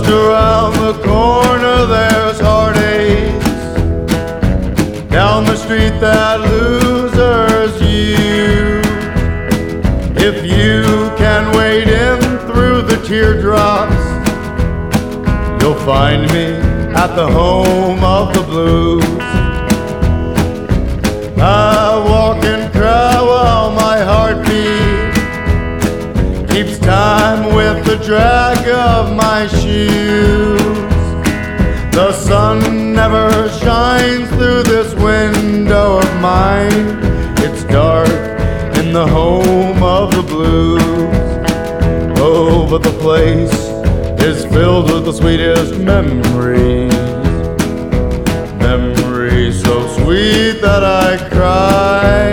around the corner there's heartaches. Down the street that losers you. If you can wade in through the teardrops, you'll find me at the home of the blues. I walk and cry while my heartbeat keeps time with the drag of my shoes. The sun never shines through this window of mine. It's dark in the home of the blues. Oh, but the place is filled with the sweetest memories. Memories so sweet that I cry.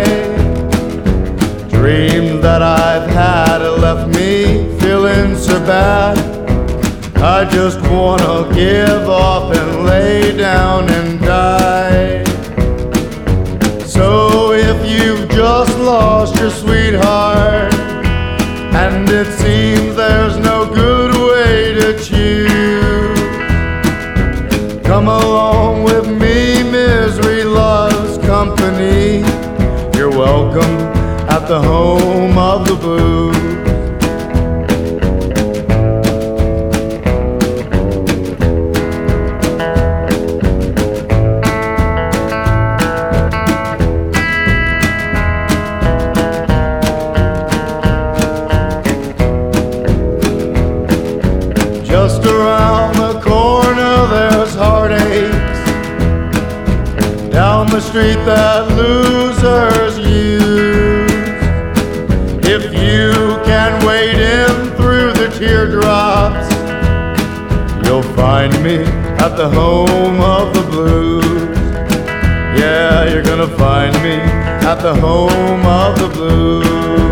Dreams that I've had left me feeling so bad. I just wanna give up and lay down and die. So if you've just lost your sweetheart and it seems there's no good way to choose, come along with me, misery loves company. You're welcome at the home of the blues. Just around the corner there's heartaches. Down the street that losers use. If you can wade in through the teardrops, you'll find me at the home of the blues. Yeah, you're gonna find me at the home of the blues.